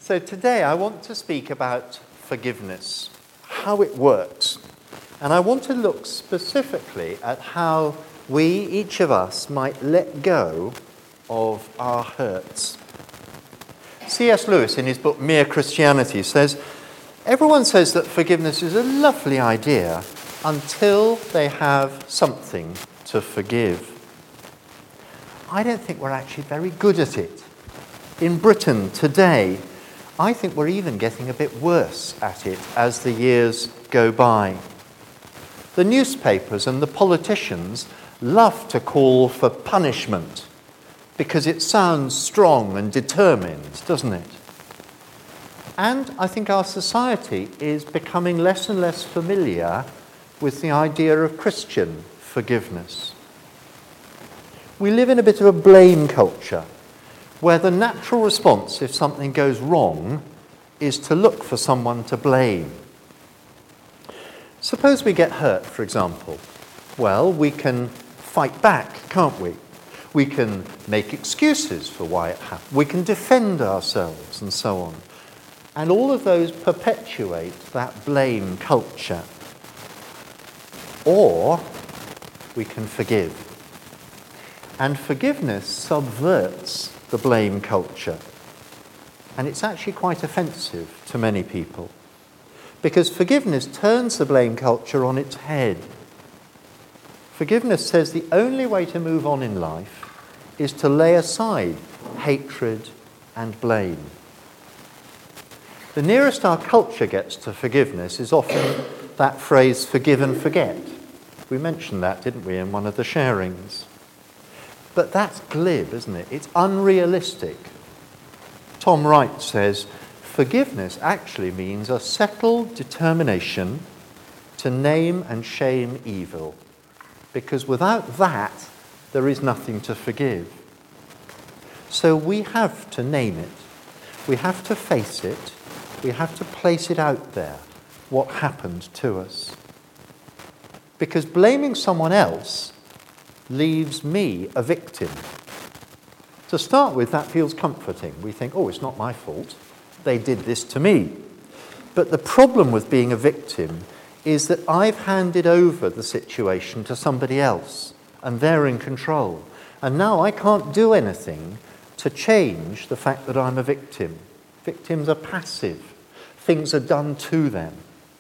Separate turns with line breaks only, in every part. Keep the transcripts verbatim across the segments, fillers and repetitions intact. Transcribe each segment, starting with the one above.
So today I want to speak about forgiveness, how it works. And I want to look specifically at how we, each of us, might let go of our hurts. C S Lewis, in his book Mere Christianity, says, everyone says that forgiveness is a lovely idea until they have something to forgive. I don't think we're actually very good at it. In Britain today, I think we're even getting a bit worse at it as the years go by. The newspapers and the politicians love to call for punishment because it sounds strong and determined, doesn't it? And I think our society is becoming less and less familiar with the idea of Christian forgiveness. We live in a bit of a blame culture, where the natural response if something goes wrong is to look for someone to blame. Suppose we get hurt, for example. Well, we can fight back, can't we? We can make excuses for why it happened. We can defend ourselves and so on. And all of those perpetuate that blame culture. Or we can forgive. And forgiveness subverts the blame culture. And it's actually quite offensive to many people. Because forgiveness turns the blame culture on its head. Forgiveness says the only way to move on in life is to lay aside hatred and blame. The nearest our culture gets to forgiveness is often that phrase, forgive and forget. We mentioned that, didn't we, in one of the sharings. But that's glib, isn't it? It's unrealistic. Tom Wright says, forgiveness actually means a settled determination to name and shame evil. Because without that, there is nothing to forgive. So we have to name it. We have to face it. We have to place it out there, what happened to us. Because blaming someone else leaves me a victim. To start with, that feels comforting. We think, oh, it's not my fault. They did this to me. But the problem with being a victim is that I've handed over the situation to somebody else, and they're in control. And now I can't do anything to change the fact that I'm a victim. Victims are passive. Things are done to them.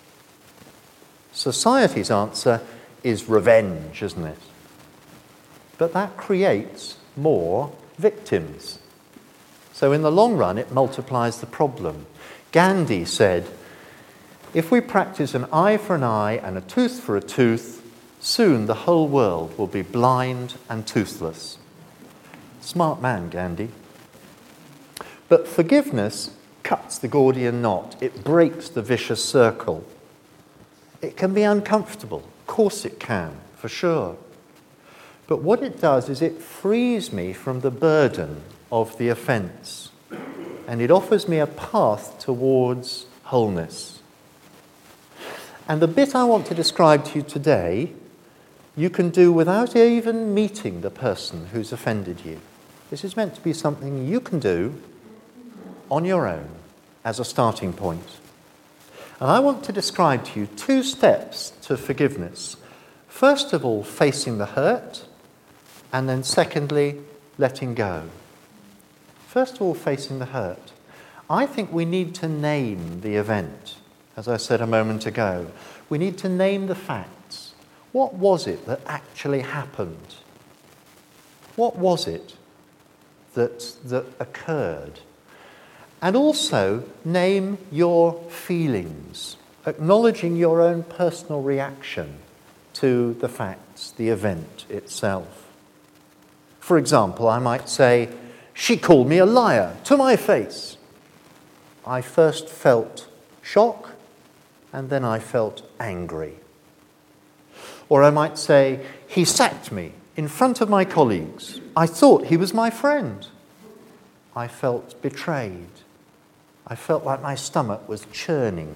Society's answer is revenge, isn't it? But that creates more victims. So in the long run, it multiplies the problem. Gandhi said, if we practice an eye for an eye and a tooth for a tooth, soon the whole world will be blind and toothless. Smart man, Gandhi. But forgiveness cuts the Gordian knot. It breaks the vicious circle. It can be uncomfortable. Of course it can, for sure. But what it does is it frees me from the burden of the offence. And it offers me a path towards wholeness. And the bit I want to describe to you today, you can do without even meeting the person who's offended you. This is meant to be something you can do on your own as a starting point. And I want to describe to you two steps to forgiveness. First of all, facing the hurt, and then secondly, letting go. First of all, facing the hurt. I think we need to name the event, as I said a moment ago. We need to name the facts. What was it that actually happened? What was it that, that occurred? And also, name your feelings, acknowledging your own personal reaction to the facts, the event itself. For example, I might say, she called me a liar to my face. I first felt shock, and then I felt angry. Or I might say, he sacked me in front of my colleagues. I thought he was my friend. I felt betrayed. I felt like my stomach was churning.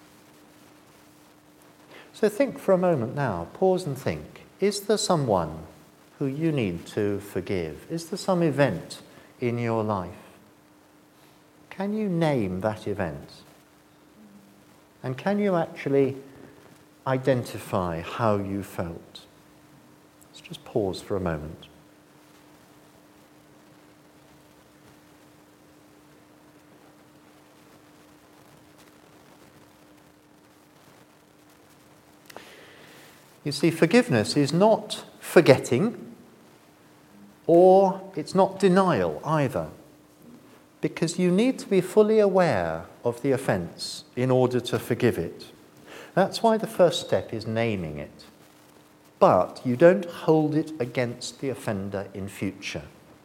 So think for a moment now, pause and think. Is there someone who you need to forgive? Is there some event in your life? can you name that event? And can you actually identify how you felt? Let's just pause for a moment. You see, forgiveness is not forgetting, or it's not denial either, because you need to be fully aware of the offence in order to forgive it. That's why the first step is naming it. But you don't hold it against the offender in future.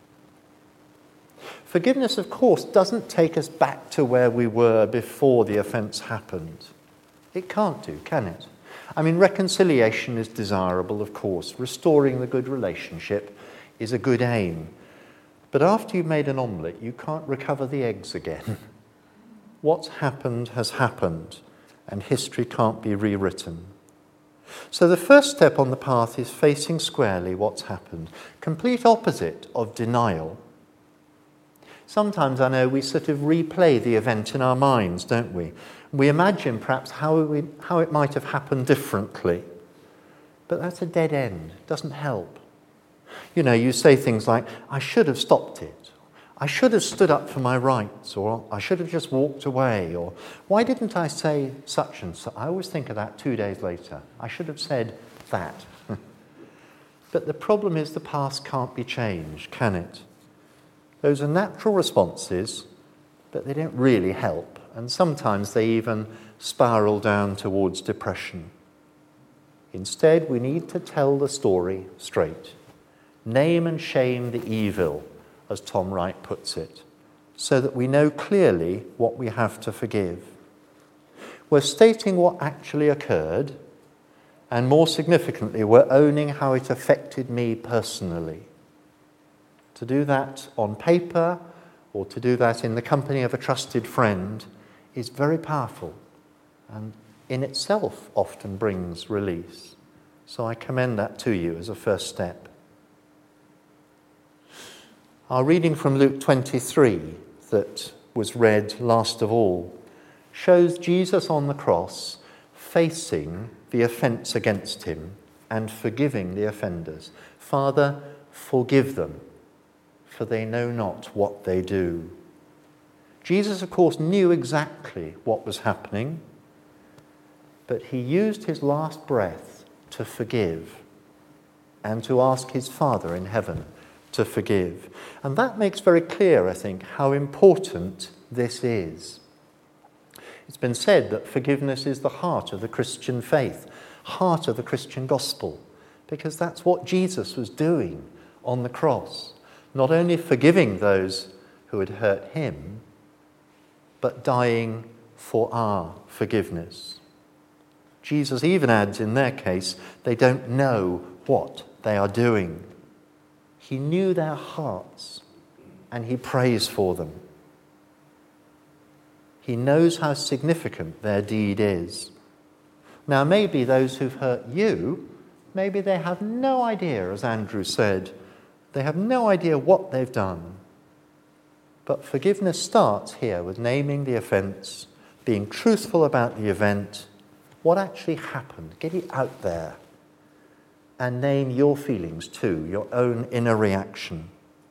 Forgiveness, of course, doesn't take us back to where we were before the offence happened. It can't do, can it? I mean, reconciliation is desirable, of course. Restoring the good relationship is a good aim. But after you've made an omelette, you can't recover the eggs again. What's happened has happened, and history can't be rewritten. So the first step on the path is facing squarely what's happened. Complete opposite of denial. Sometimes, I know, we sort of replay the event in our minds, don't we? We imagine perhaps how, we, how it might have happened differently. But that's a dead end. It doesn't help. You know, you say things like, I should have stopped it. I should have stood up for my rights, or I should have just walked away, or why didn't I say such and such? I always think of that two days later. I should have said that. But the problem is the past can't be changed, can it? Those are natural responses, but they don't really help. And sometimes they even spiral down towards depression. Instead, we need to tell the story straight. Name and shame the evil, as Tom Wright puts it, so that we know clearly what we have to forgive. We're stating what actually occurred, and more significantly, we're owning how it affected me personally. To do that on paper, or to do that in the company of a trusted friend, is very powerful, and in itself often brings release. So I commend that to you as a first step. Our reading from Luke twenty-three that was read last of all shows Jesus on the cross facing the offence against him and forgiving the offenders. Father, forgive them, for they know not what they do. Jesus, of course, knew exactly what was happening, but he used his last breath to forgive and to ask his Father in heaven to forgive. And that makes very clear, I think, how important this is. It's been said that forgiveness is the heart of the Christian faith, heart of the Christian gospel, because that's what Jesus was doing on the cross. Not only forgiving those who had hurt him, but dying for our forgiveness. Jesus even adds in their case, they don't know what they are doing. He knew their hearts, and he prays for them. He knows how significant their deed is. Now, maybe those who've hurt you, maybe they have no idea, as Andrew said. They have no idea what they've done. But forgiveness starts here with naming the offence, being truthful about the event, what actually happened. Get it out there. And name your feelings too, your own inner reaction.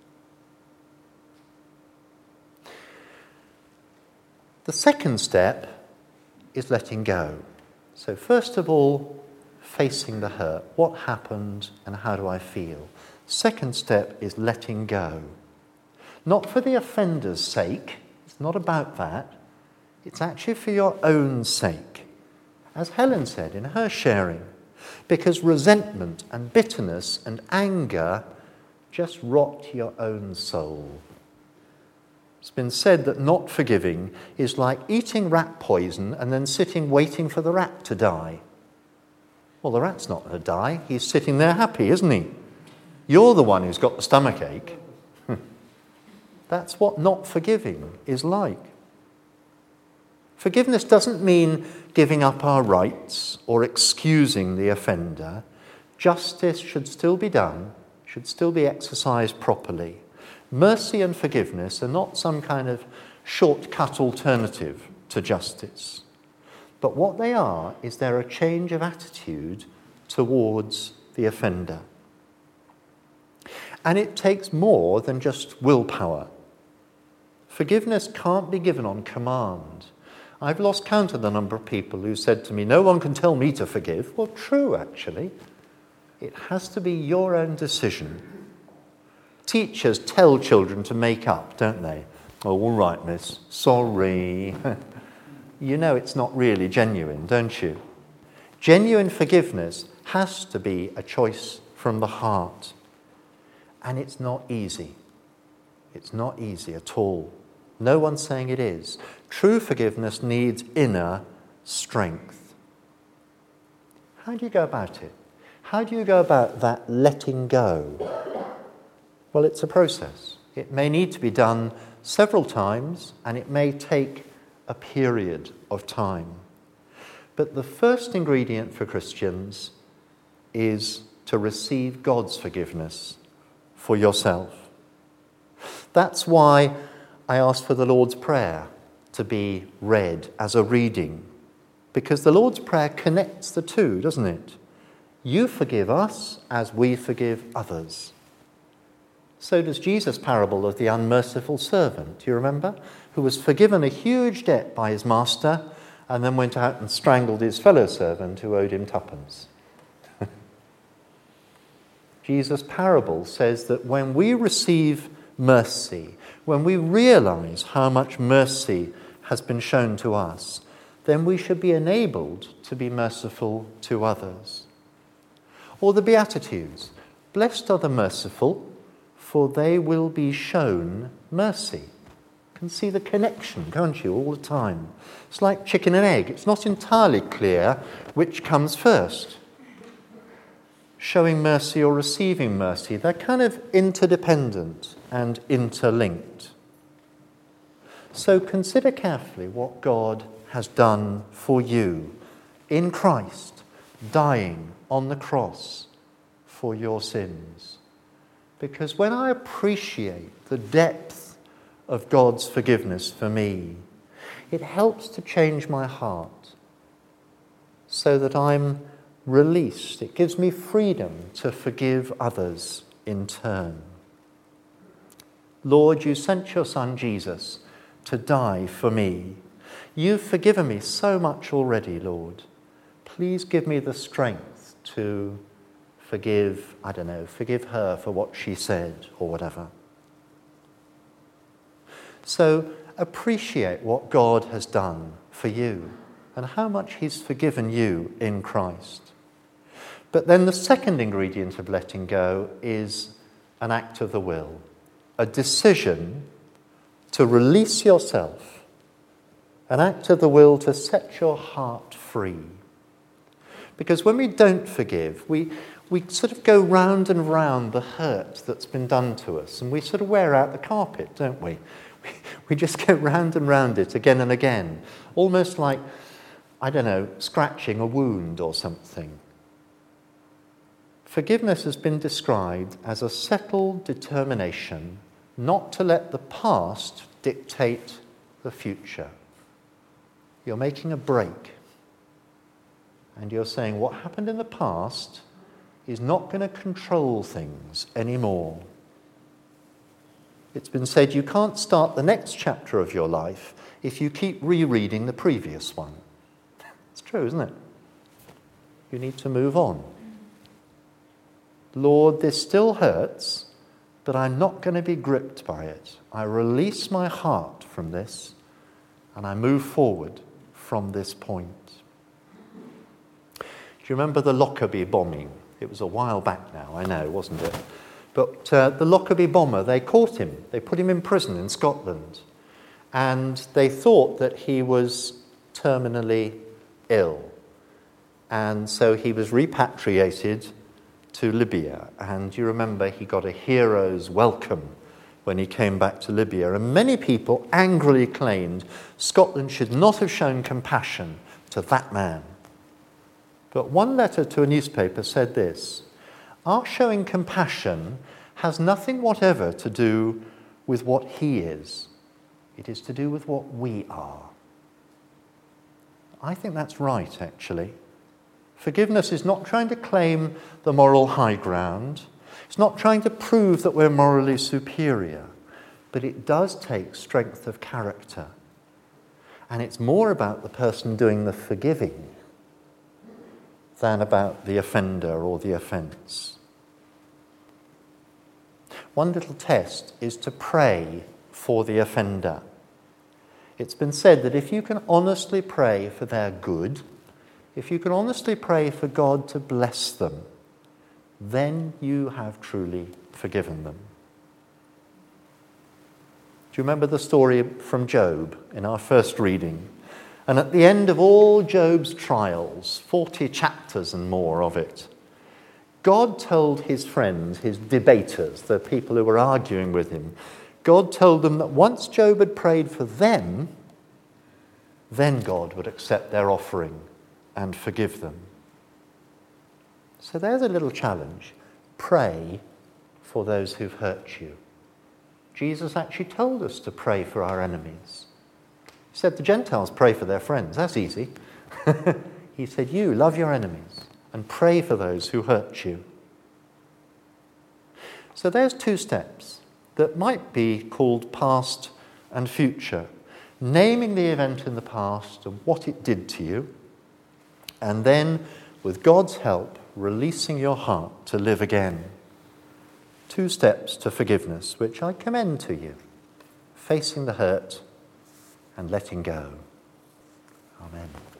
The second step is letting go. So first of all, facing the hurt. What happened and how do I feel? Second step is letting go. Not for the offender's sake. It's not about that. It's actually for your own sake. As Helen said in her sharing, because resentment and bitterness and anger just rot your own soul. It's been said that not forgiving is like eating rat poison and then sitting waiting for the rat to die. Well, the rat's not going to die. He's sitting there happy, isn't he? You're the one who's got the stomachache. That's what not forgiving is like. Forgiveness doesn't mean giving up our rights or excusing the offender. Justice should still be done, should still be exercised properly. Mercy and forgiveness are not some kind of shortcut alternative to justice. But what they are is they're a change of attitude towards the offender. And it takes more than just willpower. Forgiveness can't be given on command. I've lost count of the number of people who said to me, no one can tell me to forgive. Well, true, actually. It has to be your own decision. Teachers tell children to make up, don't they? Oh, all right, miss. Sorry. You know it's not really genuine, don't you? Genuine forgiveness has to be a choice from the heart. And it's not easy. It's not easy at all. No one's saying it is. True forgiveness needs inner strength. How do you go about it? How do you go about that letting go? Well, it's a process. It may need to be done several times, and it may take a period of time. But the first ingredient for Christians is to receive God's forgiveness for yourself. That's why I asked for the Lord's Prayer to be read as a reading, because the Lord's Prayer connects the two, doesn't it? You forgive us as we forgive others. So does Jesus' parable of the unmerciful servant, do you remember? Who was forgiven a huge debt by his master and then went out and strangled his fellow servant who owed him twopence. Jesus' parable says that when we receive mercy, when we realize how much mercy has been shown to us, then we should be enabled to be merciful to others. Or the Beatitudes. Blessed are the merciful, for they will be shown mercy. You can see the connection, can't you, all the time? It's like chicken and egg. It's not entirely clear which comes first. Showing mercy or receiving mercy, they're kind of interdependent and interlinked. So consider carefully what God has done for you in Christ, dying on the cross for your sins. Because when I appreciate the depth of God's forgiveness for me, it helps to change my heart so that I'm released. It gives me freedom to forgive others in turn. Lord, you sent your Son Jesus to die for me. You've forgiven me so much already, Lord. Please give me the strength to forgive, I don't know, forgive her for what she said or whatever. So appreciate what God has done for you and how much he's forgiven you in Christ. But then the second ingredient of letting go is an act of the will, a decision to release yourself, an act of the will to set your heart free. Because when we don't forgive, we, we sort of go round and round the hurt that's been done to us, and we sort of wear out the carpet, don't we? We, we just go round and round it again and again, almost like, I don't know, scratching a wound or something. Forgiveness has been described as a settled determination not to let the past dictate the future. You're making a break. And you're saying what happened in the past is not going to control things anymore. It's been said you can't start the next chapter of your life if you keep rereading the previous one. It's true, isn't it? You need to move on. Lord, this still hurts, but I'm not going to be gripped by it. I release my heart from this, and I move forward from this point. Do you remember the Lockerbie bombing? It was a while back now, I know, wasn't it? But uh, the Lockerbie bomber, they caught him. They put him in prison in Scotland. And they thought that he was terminally ill. And so he was repatriated to Libya. And you remember he got a hero's welcome when he came back to Libya. And many people angrily claimed Scotland should not have shown compassion to that man. But one letter to a newspaper said this: our showing compassion has nothing whatever to do with what he is. It is to do with what we are. I think that's right, actually. Forgiveness is not trying to claim the moral high ground. It's not trying to prove that we're morally superior. But it does take strength of character. And it's more about the person doing the forgiving than about the offender or the offence. One little test is to pray for the offender. It's been said that if you can honestly pray for their good, if you can honestly pray for God to bless them, then you have truly forgiven them. Do you remember the story from Job in our first reading? And at the end of all Job's trials, forty chapters and more of it, God told his friends, his debaters, the people who were arguing with him, God told them that once Job had prayed for them, then God would accept their offering and forgive them. So there's a little challenge. Pray for those who've hurt you. Jesus actually told us to pray for our enemies. He said the Gentiles pray for their friends. That's easy. He said, you love your enemies and pray for those who hurt you. So there's two steps that might be called past and future. Naming the event in the past and what it did to you, and then, with God's help, releasing your heart to live again. Two steps to forgiveness, which I commend to you. Facing the hurt and letting go. Amen.